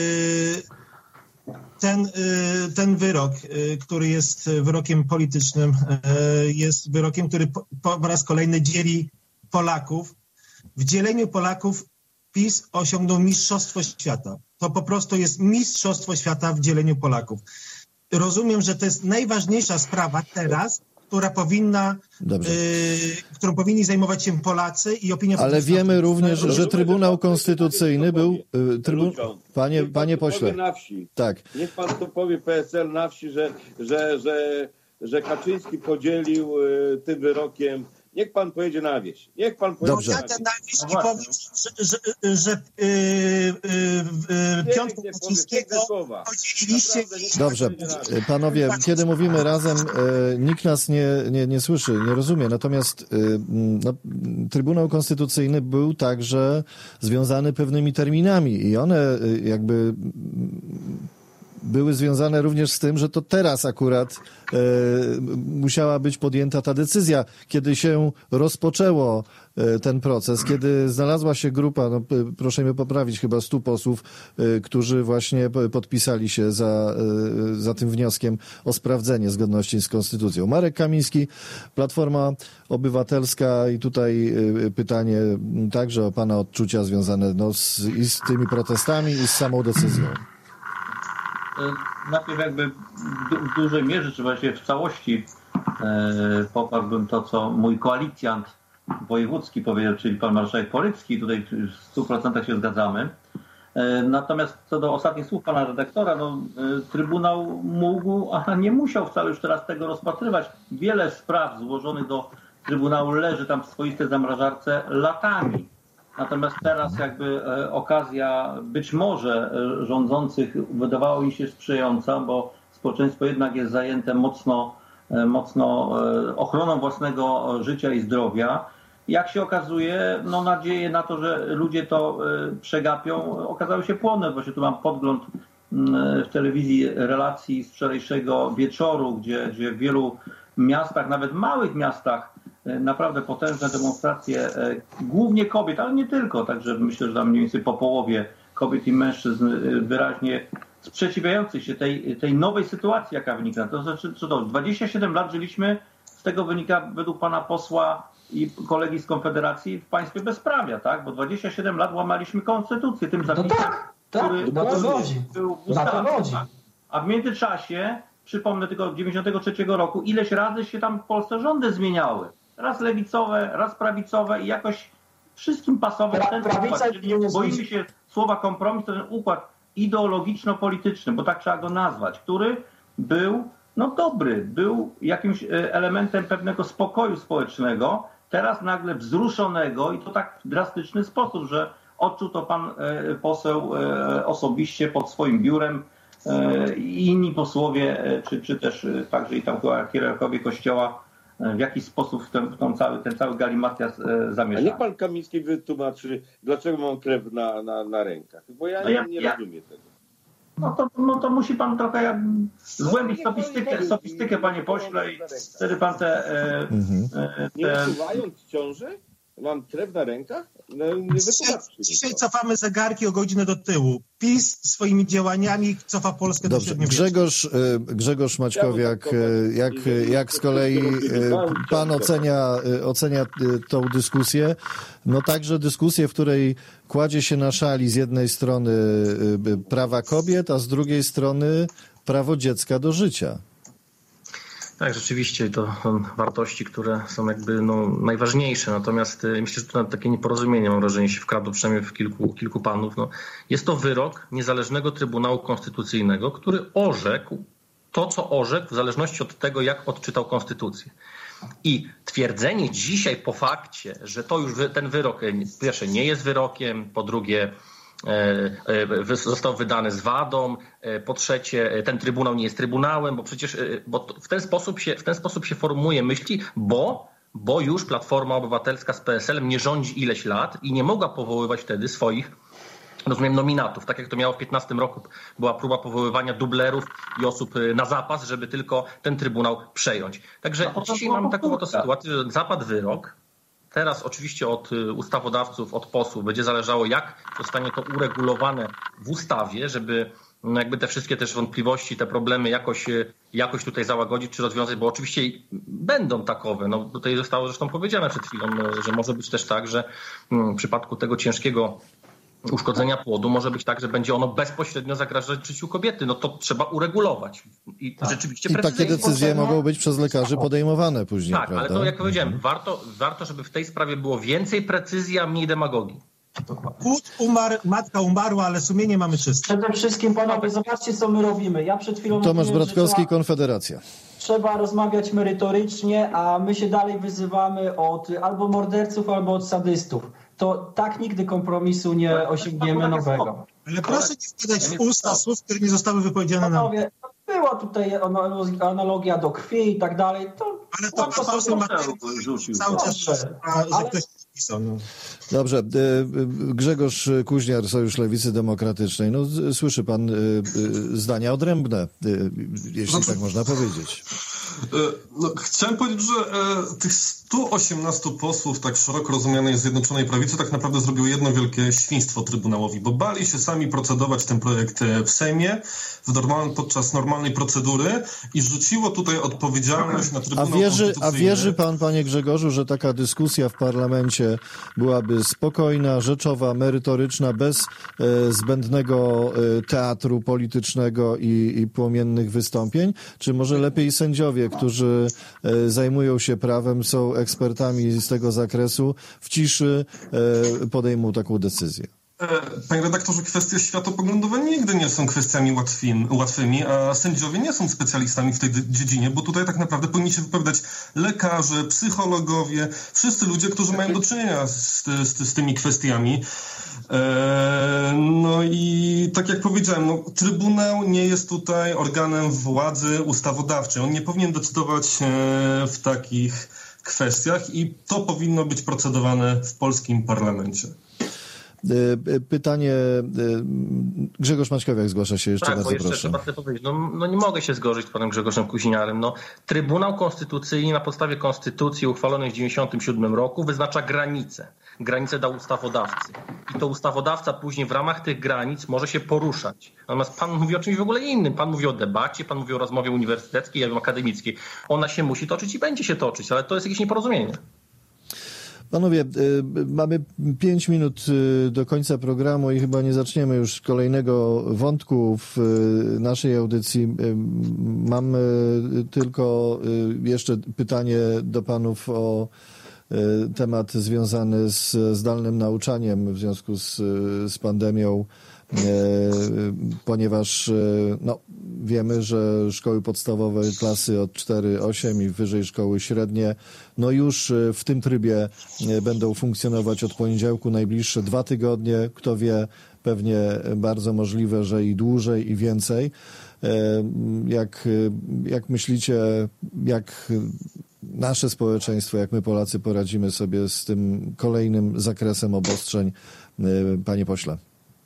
ten, ten wyrok, który jest wyrokiem politycznym, jest wyrokiem, który po, po raz kolejny dzieli Polaków. W dzieleniu Polaków PiS osiągnął mistrzostwo świata. To po prostu jest mistrzostwo świata w dzieleniu Polaków. Rozumiem, że to jest najważniejsza sprawa teraz, która powinna, y, którą powinni zajmować się Polacy i opinia publiczna. Ale wiemy również, że Trybunał Konstytucyjny był... Y, trybu... Panie, panie pośle. Na wsi. Tak. Niech pan to powie P S L na wsi, że, że, że, że Kaczyński podzielił y, tym wyrokiem. Niech pan pojedzie na wieś. Niech pan pojedzie Dobrze. na wieś. Na wieś i powie, że, że, że yy, yy, yy, piątkę Kaczyńskiego podzieliliście. Dobrze. Panowie, kiedy mówimy razem, e, nikt nas nie, nie, nie słyszy, nie rozumie. Natomiast e, no, Trybunał Konstytucyjny był także związany pewnymi terminami i one e, jakby były związane również z tym, że to teraz akurat e, musiała być podjęta ta decyzja, kiedy się rozpoczęło e, ten proces, kiedy znalazła się grupa, no, proszę mnie poprawić, chyba stu posłów, e, którzy właśnie podpisali się za, e, za tym wnioskiem o sprawdzenie zgodności z konstytucją. Marek Kamiński, Platforma Obywatelska, i tutaj e, pytanie także o pana odczucia związane no, z, i z tymi protestami, i z samą decyzją. Najpierw jakby w dużej mierze, czy właściwie w całości e, poparłbym to, co mój koalicjant wojewódzki powiedział, czyli pan marszałek Porycki. Tutaj w stu procentach się zgadzamy. E, natomiast co do ostatnich słów pana redaktora, no, e, Trybunał mógł, a nie musiał wcale już teraz tego rozpatrywać. Wiele spraw złożonych do Trybunału leży tam w swoistej zamrażarce latami. Natomiast teraz jakby e, okazja być może e, rządzących wydawało mi się sprzyjająca, bo społeczeństwo jednak jest zajęte mocno, e, mocno e, ochroną własnego życia i zdrowia. Jak się okazuje, no nadzieje na to, że ludzie to e, przegapią, okazały się płonne. Właśnie tu mam podgląd m, w telewizji relacji z wczorajszego wieczoru, gdzie, gdzie w wielu miastach, nawet małych miastach, naprawdę potężne demonstracje, głównie kobiet, ale nie tylko, także myślę, że tam mniej więcej po połowie kobiet i mężczyzn wyraźnie sprzeciwiających się tej, tej nowej sytuacji, jaka wynika. To znaczy, co to, dwadzieścia siedem lat żyliśmy, z tego wynika według pana posła i kolegi z Konfederacji w państwie bezprawia, tak? Bo dwadzieścia siedem lat łamaliśmy konstytucję tym zapisem, no tak, tak, który na to chodzi. był w ustawie. ustawie, tak? A w międzyczasie, przypomnę tylko od dziewięćdziesiątego trzeciego roku, ileś razy się tam w Polsce rządy zmieniały. Raz lewicowe, raz prawicowe i jakoś wszystkim pasował Pra, ten układ. Czyli boimy się słowa kompromis, to ten układ ideologiczno-polityczny, bo tak trzeba go nazwać, który był no dobry, był jakimś elementem pewnego spokoju społecznego, teraz nagle wzruszonego i to tak w drastyczny sposób, że odczuł to pan e, poseł e, osobiście pod swoim biurem e, i inni posłowie, e, czy, czy też e, także i tam hierarchowie Kościoła w jakiś sposób w ten, w tą cały, ten cały galimatias e, zamieszał. A niech pan Kamiński wytłumaczy, dlaczego mam krew na, na, na rękach, bo ja, no ja nie ja, rozumiem tego. No to, no to musi pan trochę zgłębić sofistykę, sofistykę, panie pośle, i wtedy pan te... E, mhm. e, Nie te... usuwając ciąży? Mam krew na rękach? No, nie dzisiaj, dzisiaj cofamy zegarki o godzinę do tyłu. PiS swoimi działaniami cofa Polskę Dobrze. do średniowiecza. Grzegorz, Grzegorz Maćkowiak, jak, jak z kolei pan ocenia, ocenia tą dyskusję? No także dyskusję, w której kładzie się na szali z jednej strony prawa kobiet, a z drugiej strony prawo dziecka do życia. Tak, rzeczywiście to są wartości, które są jakby no, najważniejsze, natomiast myślę, że to takie nieporozumienie, mam wrażenie, się wkradło przynajmniej w kilku, kilku panów. No, jest to wyrok niezależnego Trybunału Konstytucyjnego, który orzekł to, co orzekł, w zależności od tego, jak odczytał Konstytucję. I twierdzenie dzisiaj po fakcie, że to już ten wyrok, po pierwsze, nie jest wyrokiem, po drugie, został wydany z wadą, po trzecie ten trybunał nie jest trybunałem, bo przecież bo w ten sposób się, w ten sposób się formułuje myśli, bo, bo już Platforma Obywatelska z P S L-em nie rządzi ileś lat i nie mogła powoływać wtedy swoich, rozumiem, nominatów. Tak jak to miało w piętnastym roku, była próba powoływania dublerów i osób na zapas, żeby tylko ten trybunał przejąć. Także dzisiaj mamy taką oto sytuację, że zapadł wyrok. Teraz oczywiście od ustawodawców, od posłów będzie zależało, jak zostanie to uregulowane w ustawie, żeby no jakby te wszystkie też wątpliwości, te problemy jakoś, jakoś tutaj załagodzić czy rozwiązać, bo oczywiście będą takowe. No tutaj zostało zresztą powiedziane przed chwilą, że może być też tak, że w przypadku tego ciężkiego uszkodzenia płodu może być tak, że będzie ono bezpośrednio zagrażać życiu kobiety. No to trzeba uregulować. I tak. rzeczywiście I takie decyzje mogą być przez lekarzy podejmowane później, tak, prawda? ale to jak powiedziałem, mhm. warto, warto, żeby w tej sprawie było więcej precyzji, a mniej demagogii. Płód umarł, matka umarła, ale sumienie mamy czyste. Przede wszystkim, panowie, zobaczcie, co my robimy. Ja przed chwilą... Tomasz mówiłem, Bratkowski, trzeba, Konfederacja. Trzeba rozmawiać merytorycznie, a my się dalej wyzywamy od albo morderców, albo od sadystów. To tak nigdy kompromisu nie osiągniemy nowego. Ale proszę nie wkładać w usta słów, które nie zostały wypowiedziane na... Panowie, była tutaj analogia do krwi i tak dalej. To ale to pan poseł Mateusz cały czas, że ktoś pisał. No. Dobrze. Grzegorz Kuźniar, Sojusz Lewicy Demokratycznej. No, słyszy pan zdania odrębne, jeśli znaczy, tak można powiedzieć. No, chciałem powiedzieć, że e, tych stu osiemnastu posłów tak szeroko rozumianej Zjednoczonej Prawicy tak naprawdę zrobiło jedno wielkie świństwo Trybunałowi, bo bali się sami procedować ten projekt w Sejmie w normal, podczas normalnej procedury i rzuciło tutaj odpowiedzialność na Trybunał a wierzy, Konstytucyjny. A wierzy pan, panie Grzegorzu, że taka dyskusja w parlamencie byłaby spokojna, rzeczowa, merytoryczna, bez e, zbędnego e, teatru politycznego i, i płomiennych wystąpień? Czy może lepiej sędziowie, którzy e, zajmują się prawem, są ekspertami z tego zakresu, w ciszy e, podejmą taką decyzję? Panie redaktorze, kwestie światopoglądowe nigdy nie są kwestiami łatwymi, łatwymi, a sędziowie nie są specjalistami w tej dziedzinie, bo tutaj tak naprawdę powinni się wypowiadać lekarze, psychologowie, wszyscy ludzie, którzy mają do czynienia z, z, z tymi kwestiami. No i tak jak powiedziałem, no, Trybunał nie jest tutaj organem władzy ustawodawczej. On nie powinien decydować w takich kwestiach i to powinno być procedowane w polskim parlamencie. Pytanie, Grzegorz Maćkowiak zgłasza się jeszcze, tak, bardzo bo jeszcze proszę. trzeba sobie powiedzieć, no, no nie mogę się zgodzić z panem Grzegorzem Kuźniarem. No, Trybunał Konstytucyjny na podstawie Konstytucji uchwalonej w dziewięćdziesiątym siódmym roku wyznacza granice. Granice dał ustawodawcy. I to ustawodawca później w ramach tych granic może się poruszać. Natomiast pan mówi o czymś w ogóle innym. Pan mówi o debacie, pan mówi o rozmowie uniwersyteckiej, ja wiem, akademickiej. Ona się musi toczyć i będzie się toczyć, ale to jest jakieś nieporozumienie. Panowie, mamy pięć minut do końca programu i chyba nie zaczniemy już kolejnego wątku w naszej audycji. Mam tylko jeszcze pytanie do panów o temat związany z zdalnym nauczaniem w związku z, z pandemią, ponieważ no, wiemy, że szkoły podstawowe, klasy od cztery osiem i wyżej szkoły średnie, no już w tym trybie będą funkcjonować od poniedziałku najbliższe dwa tygodnie. Kto wie, pewnie bardzo możliwe, że i dłużej, i więcej. Jak, jak myślicie, jak nasze społeczeństwo, jak my Polacy poradzimy sobie z tym kolejnym zakresem obostrzeń, panie pośle?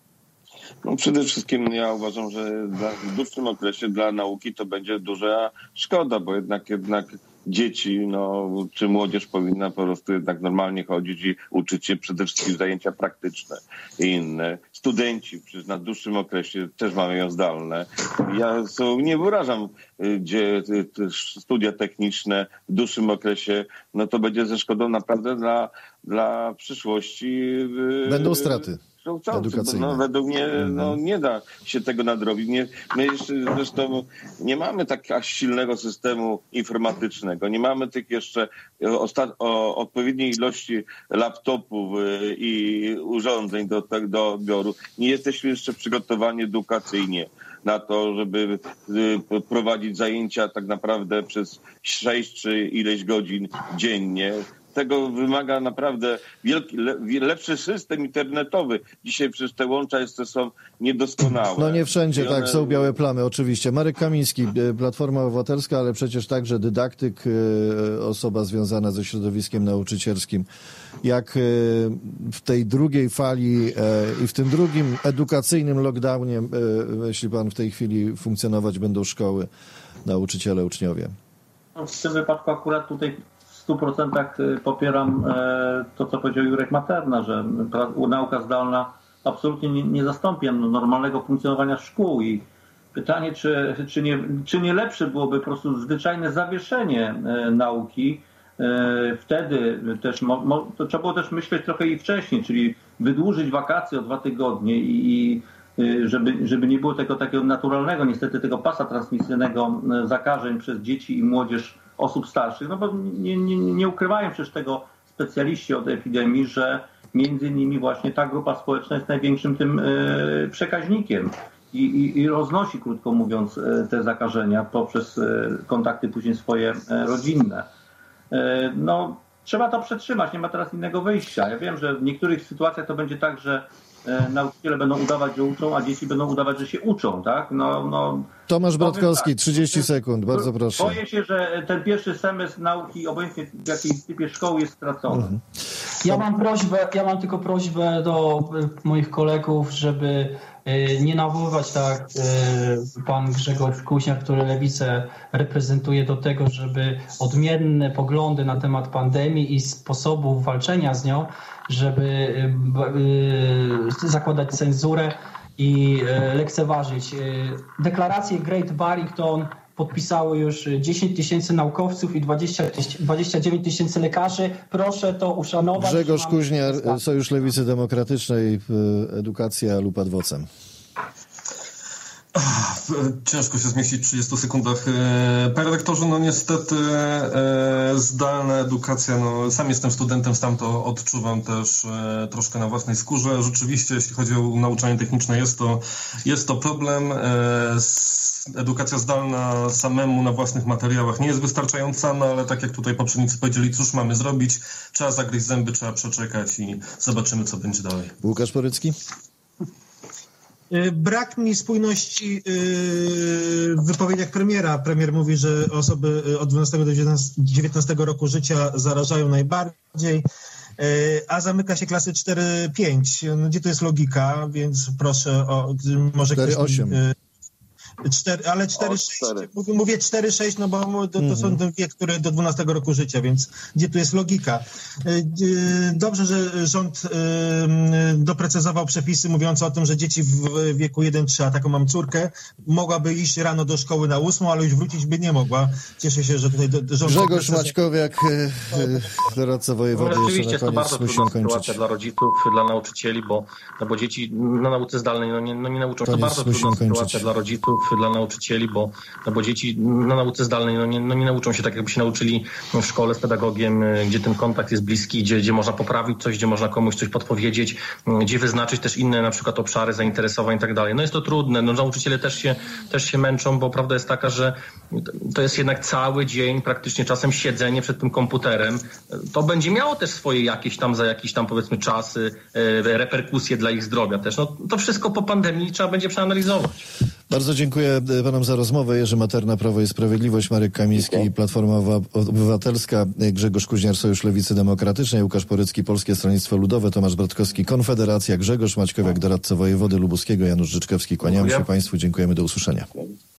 No przede wszystkim ja uważam, że w dłuższym okresie dla nauki to będzie duża szkoda, bo jednak jednak dzieci, no, czy młodzież powinna po prostu jednak normalnie chodzić i uczyć się przede wszystkim zajęcia praktyczne i inne. Studenci przecież na dłuższym okresie też mamy ją zdalne. Ja nie wyrażam, gdzie studia techniczne w dłuższym okresie, no to będzie ze szkodą naprawdę dla, dla przyszłości. Będą straty. No, według mnie no, nie da się tego nadrobić. Nie, my jeszcze zresztą nie mamy tak silnego systemu informatycznego. Nie mamy tych jeszcze osta- o, odpowiedniej ilości laptopów i urządzeń do, do odbioru. Nie jesteśmy jeszcze przygotowani edukacyjnie na to, żeby prowadzić zajęcia tak naprawdę przez sześć czy ileś godzin dziennie. Tego wymaga naprawdę wielki, le, lepszy system internetowy. Dzisiaj przecież te łącza jeszcze są niedoskonałe. No nie wszędzie, one... tak, są białe plamy, oczywiście. Marek Kamiński, Platforma Obywatelska, ale przecież także dydaktyk, osoba związana ze środowiskiem nauczycielskim. Jak w tej drugiej fali i w tym drugim edukacyjnym lockdownie, jeśli pan w tej chwili funkcjonować będą szkoły, nauczyciele, uczniowie? W tym wypadku akurat tutaj w stu procentach popieram to, co powiedział Jurek Materna, że nauka zdalna absolutnie nie, nie zastąpi normalnego funkcjonowania szkół i pytanie, czy, czy, nie, czy nie lepsze byłoby po prostu zwyczajne zawieszenie nauki. Wtedy też mo, mo, to trzeba było też myśleć trochę i wcześniej, czyli wydłużyć wakacje o dwa tygodnie i, i żeby, żeby nie było tego takiego naturalnego, niestety tego pasa transmisyjnego zakażeń przez dzieci i młodzież osób starszych, no bo nie, nie, nie ukrywają przecież tego specjaliści od epidemii, że między innymi właśnie ta grupa społeczna jest największym tym przekaźnikiem i, i, i roznosi, krótko mówiąc, te zakażenia poprzez kontakty później swoje rodzinne. No, trzeba to przetrzymać, nie ma teraz innego wyjścia. Ja wiem, że w niektórych sytuacjach to będzie tak, że nauczyciele będą udawać, że uczą, a dzieci będą udawać, że się uczą, tak? No, no, Tomasz Bratkowski, tak, trzydzieści sekund, bardzo proszę. Boję się, że ten pierwszy semestr nauki, obojętnie w jakiej typie szkoły, jest stracony. Mhm. Ja mam prośbę, ja mam tylko prośbę do moich kolegów, żeby nie nawoływać tak pan Grzegorz Kuźniar, który Lewicę reprezentuje, do tego, żeby odmienne poglądy na temat pandemii i sposobów walczenia z nią, żeby zakładać cenzurę i lekceważyć. Deklarację Great Barrington podpisały już dziesięć tysięcy naukowców i dwadzieścia dziewięć tysięcy lekarzy. Proszę to uszanować. Grzegorz Kuźniar, Sojusz Lewicy Demokratycznej, Edukacja lub ad vocem. Ciężko się zmieścić w trzydziestu sekundach. Panie rektorze, no niestety zdalna edukacja, no sam jestem studentem, sam to odczuwam też troszkę na własnej skórze. Rzeczywiście, jeśli chodzi o nauczanie techniczne, jest to, jest to problem. Edukacja zdalna samemu na własnych materiałach nie jest wystarczająca, no ale tak jak tutaj poprzednicy powiedzieli, cóż mamy zrobić? Trzeba zagryźć zęby, trzeba przeczekać i zobaczymy, co będzie dalej. Łukasz Porycki? Brak mi spójności w wypowiedziach premiera. Premier mówi, że osoby od dwunastego do dziewiętnastego roku życia zarażają najbardziej, a zamyka się klasy cztery pięć. No, gdzie to jest logika? Więc proszę o... może cztery osiem. Cztery, ale cztery sześć, mówię cztery sześć, no bo to, to mm-hmm. są te wiek, które do dwunastego roku życia, więc gdzie tu jest logika? Dobrze, że rząd doprecyzował przepisy mówiące o tym, że dzieci w wieku jeden trzy, a taką mam córkę, mogłaby iść rano do szkoły na ósmą, ale już wrócić by nie mogła. Cieszę się, że tutaj rząd... Grzegorz Maćkowiak, doradca wojewody. No, oczywiście jest to bardzo trudna sytuacja dla rodziców, dla nauczycieli, bo, no bo dzieci na nauce zdalnej no nie, no nie nauczą. To, to bardzo trudna sytuacja kończyć. Dla rodziców, dla nauczycieli, bo, no bo dzieci na nauce zdalnej no nie, no nie nauczą się tak, jakby się nauczyli w szkole z pedagogiem, gdzie ten kontakt jest bliski, gdzie, gdzie można poprawić coś, gdzie można komuś coś podpowiedzieć, gdzie wyznaczyć też inne na przykład obszary zainteresowań i tak dalej. No jest to trudne. No, nauczyciele też się, też się męczą, bo prawda jest taka, że to jest jednak cały dzień, praktycznie czasem siedzenie przed tym komputerem. To będzie miało też swoje jakieś tam za jakiś tam powiedzmy czas reperkusje dla ich zdrowia też. No to wszystko po pandemii trzeba będzie przeanalizować. Bardzo dziękuję panom za rozmowę. Jerzy Materna, Prawo i Sprawiedliwość, Marek Kamiński, Platforma Obywatelska, Grzegorz Kuźniar, Sojusz Lewicy Demokratycznej, Łukasz Porycki, Polskie Stronnictwo Ludowe, Tomasz Bratkowski, Konfederacja, Grzegorz Maćkowiak, doradca wojewody lubuskiego, Janusz Życzkowski. Kłaniamy się państwu. Dziękujemy. Do usłyszenia.